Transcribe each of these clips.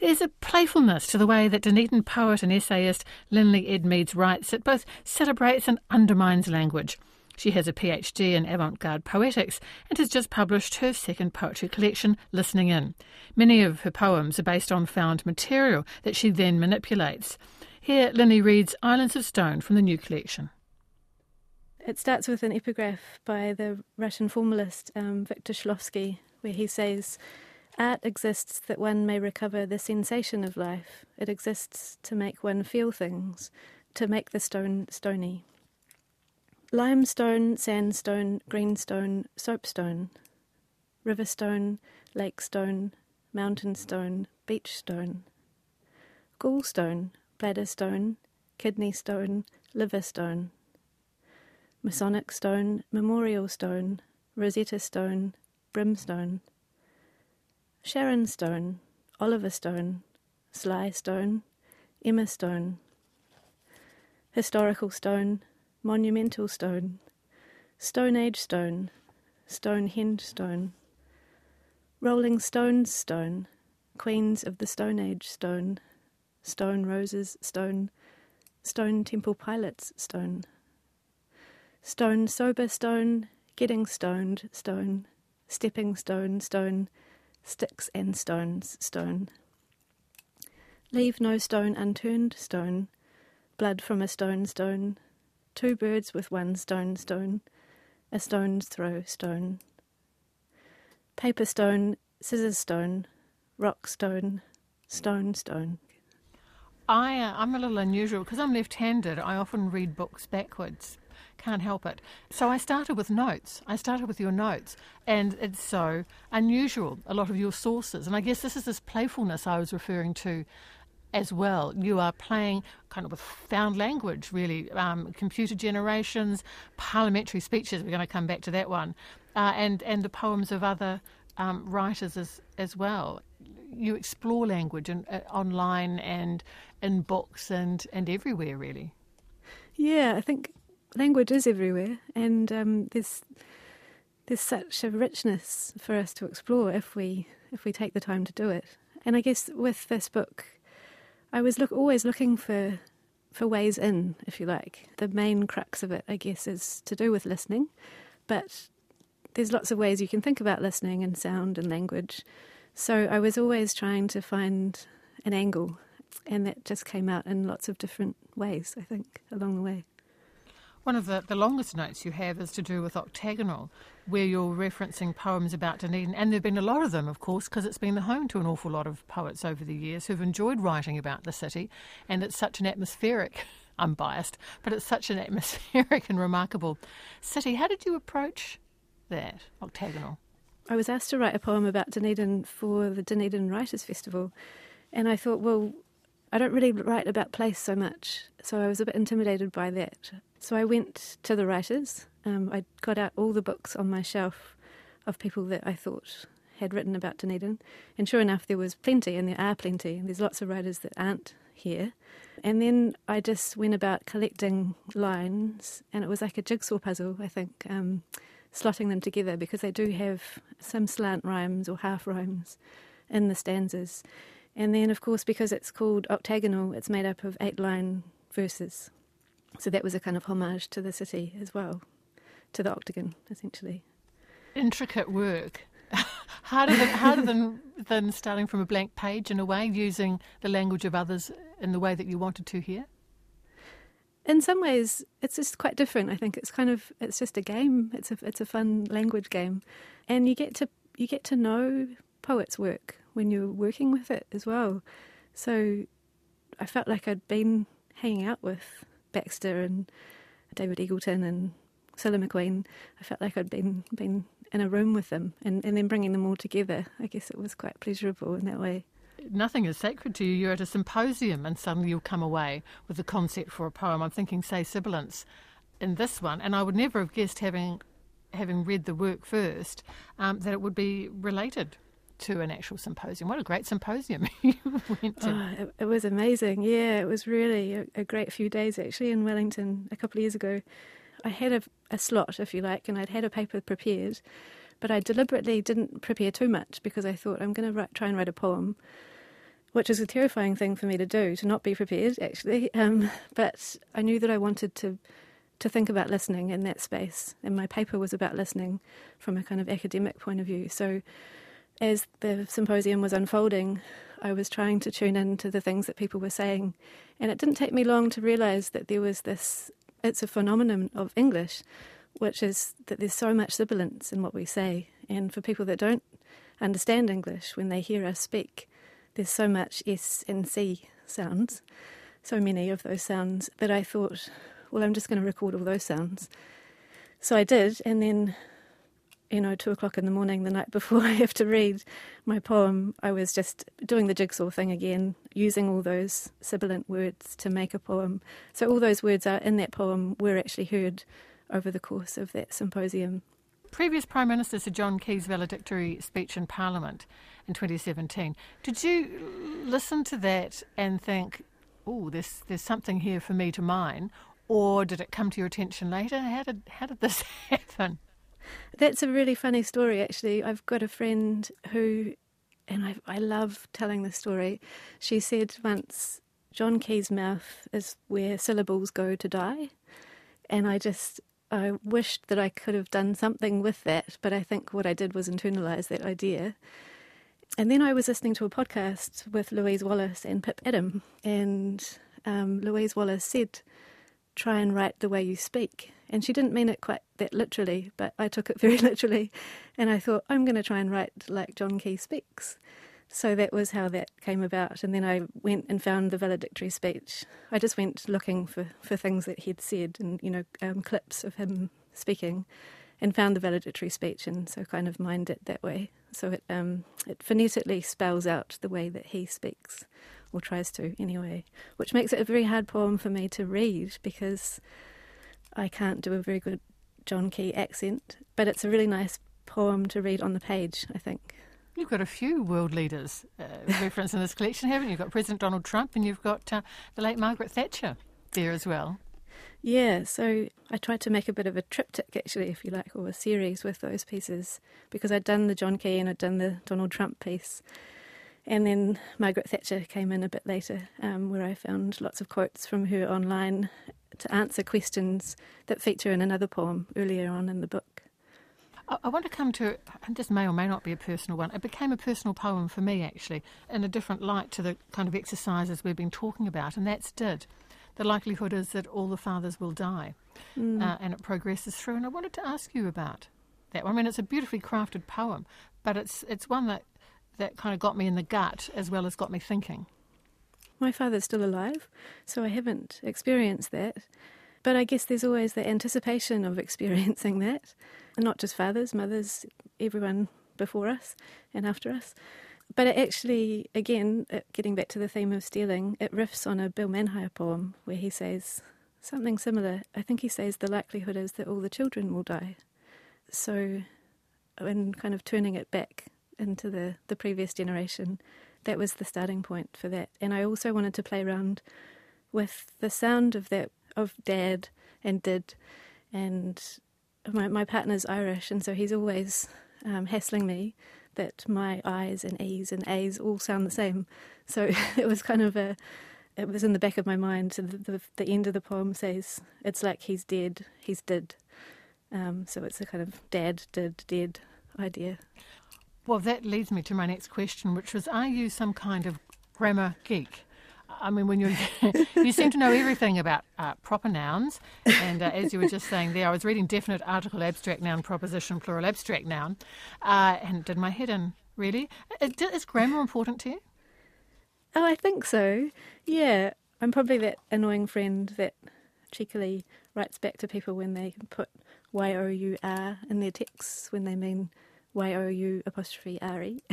There's a playfulness to the way that Dunedin poet and essayist Linley Edmeades writes that both celebrates and undermines language. She has a PhD in avant-garde poetics and has just published her second poetry collection, Listening In. Many of her poems are based on found material that she then manipulates. Here, Linley reads Islands of Stone from the new collection. It starts with an epigraph by the Russian formalist Viktor Shklovsky, where he says, "Art exists that one may recover the sensation of life. It exists to make one feel things, to make the stone stony. Limestone, sandstone, greenstone, soapstone, riverstone, lakestone, mountain stone, beach stone, gallstone, bladder stone, kidney stone, liver stone, Masonic stone, memorial stone, Rosetta stone, brimstone, Sharon stone, Oliver stone, Sly stone, Emma stone, historical stone, monumental stone, Stone Age stone, Stonehenge stone, Rolling Stones stone, Queens of the Stone Age stone, Stone Roses stone, Stone Temple Pilots stone, Stone Sober stone, Getting Stoned stone, Stepping Stone stone, Sticks and Stones stone, Leave No Stone Unturned stone, Blood from a Stone stone, Two birds with one stone stone, a stone's throw stone, paper stone, scissors stone, rock stone, stone stone. I'm a little unusual because I'm left-handed. I often read books backwards. Can't help it. So I started with notes. I started with your notes, and it's so unusual, a lot of your sources. And I guess this is this playfulness I was referring to as well. You are playing kind of with found language, really, computer generations, parliamentary speeches, we're going to come back to that one, and the poems of other writers as well. You explore language online and in books and everywhere, really. Yeah, I think language is everywhere, and there's such a richness for us to explore if we take the time to do it. And I guess with this book, I was always looking for ways in, if you like. The main crux of it, I guess, is to do with listening, but there's lots of ways you can think about listening and sound and language. So I was always trying to find an angle, and that just came out in lots of different ways, I think, along the way. One of the longest notes you have is to do with Octagonal, where you're referencing poems about Dunedin, and there have been a lot of them, of course, because it's been the home to an awful lot of poets over the years who've enjoyed writing about the city, and it's such an atmospheric, I'm biased, but it's such an atmospheric and remarkable city. How did you approach that, Octagonal? I was asked to write a poem about Dunedin for the Dunedin Writers' Festival, and I thought, well, I don't really write about place so much, so I was a bit intimidated by that. So I went to the writers. I got out all the books on my shelf of people that I thought had written about Dunedin, and sure enough, there was plenty, and there are plenty, and there's lots of writers that aren't here. And then I just went about collecting lines, and it was like a jigsaw puzzle, I think, slotting them together, because they do have some slant rhymes or half rhymes in the stanzas. And then, of course, because it's called Octagonal, it's made up of 8-line verses. So that was a kind of homage to the city as well, to the octagon, essentially. Intricate work. harder than starting from a blank page, in a way, using the language of others in the way that you wanted to here? In some ways, it's just quite different. I think it's just a game. It's a fun language game, and you get to know poets' work when you're working with it as well. So I felt like I'd been hanging out with Baxter and David Eagleton and Cilla McQueen. I felt like I'd been in a room with them, and then bringing them all together. I guess it was quite pleasurable in that way. Nothing is sacred to you. You're at a symposium and suddenly you'll come away with the concept for a poem. I'm thinking, say, Sibilance in this one, and I would never have guessed, having read the work first, that it would be related to an actual symposium. What a great symposium you went to. Oh, it was amazing. Yeah, it was really a great few days, actually, in Wellington a couple of years ago. I had a slot, if you like, and I'd had a paper prepared, but I deliberately didn't prepare too much because I thought I'm going to try and write a poem which is a terrifying thing for me to do, to not be prepared, actually. But I knew that I wanted to think about listening in that space, and my paper was about listening from a kind of academic point of view. So as the symposium was unfolding, I was trying to tune into the things that people were saying, and it didn't take me long to realise that there was this, it's a phenomenon of English, which is that there's so much sibilance in what we say, and for people that don't understand English, when they hear us speak, there's so much S and C sounds, so many of those sounds, that I thought, well, I'm just going to record all those sounds. So I did, and then, 2:00 in the morning, the night before I have to read my poem, I was just doing the jigsaw thing again, using all those sibilant words to make a poem. So all those words are in that poem were actually heard over the course of that symposium. Previous Prime Minister Sir John Key's valedictory speech in Parliament in 2017, did you listen to that and think, oh, there's something here for me to mine? Or did it come to your attention later? How did this happen? That's a really funny story, actually. I've got a friend who, and I love telling this story, she said once, John Key's mouth is where syllables go to die. And I wished that I could have done something with that, but I think what I did was internalise that idea. And then I was listening to a podcast with Louise Wallace and Pip Adam, and Louise Wallace said, try and write the way you speak. And she didn't mean it quite that literally, but I took it very literally. And I thought, I'm going to try and write like John Key speaks. So that was how that came about. And then I went and found the valedictory speech. I just went looking for things that he'd said and, clips of him speaking, and found the valedictory speech, and so kind of mined it that way. So it phonetically spells out the way that he speaks, or tries to anyway, which makes it a very hard poem for me to read because I can't do a very good John Key accent, but it's a really nice poem to read on the page, I think. You've got a few world leaders referenced in this collection, haven't you? You've got President Donald Trump, and you've got the late Margaret Thatcher there as well. Yeah, so I tried to make a bit of a triptych, actually, if you like, or a series with those pieces, because I'd done the John Key and I'd done the Donald Trump piece. And then Margaret Thatcher came in a bit later, where I found lots of quotes from her online to answer questions that feature in another poem earlier on in the book. I want to come to, and this may or may not be a personal one, it became a personal poem for me, actually, in a different light to the kind of exercises we've been talking about, and that's did. The likelihood is that all the fathers will die, and it progresses through. And I wanted to ask you about that one. I mean, it's a beautifully crafted poem, but it's one that kind of got me in the gut as well as got me thinking. My father's still alive, so I haven't experienced that. But I guess there's always the anticipation of experiencing that. And not just fathers, mothers, everyone before us and after us. But it actually, again, getting back to the theme of stealing, it riffs on a Bill Manhire poem where he says something similar. I think he says the likelihood is that all the children will die. So, in kind of turning it back into the previous generation, that was the starting point for that. And I also wanted to play around with the sound of that, of dad and did. And my partner's Irish, and so he's always hassling me that my I's and E's and A's all sound the same. So it was kind of it was in the back of my mind. So the end of the poem says, it's like he's dead, he's did. So it's a kind of dad, did, dead idea. Well, that leads me to my next question, which was, are you some kind of grammar geek? I mean, when you seem to know everything about proper nouns, and as you were just saying there, I was reading definite article, abstract noun, proposition, plural, abstract noun, and did my head in, really. Is grammar important to you? Oh, I think so, yeah. I'm probably that annoying friend that cheekily writes back to people when they put Y-O-U-R in their texts when they mean Y-O-U''re.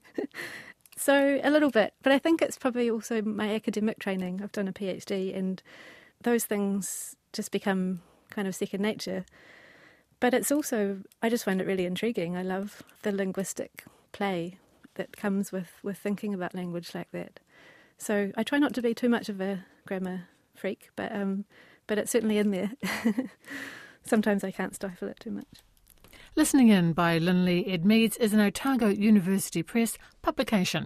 So a little bit, but I think it's probably also my academic training. I've done a PhD, and those things just become kind of second nature. But it's also, I just find it really intriguing. I love the linguistic play that comes with thinking about language like that. So I try not to be too much of a grammar freak, but it's certainly in there. Sometimes I can't stifle it too much. Listening In by Linley Ed Meads is an Otago University Press publication.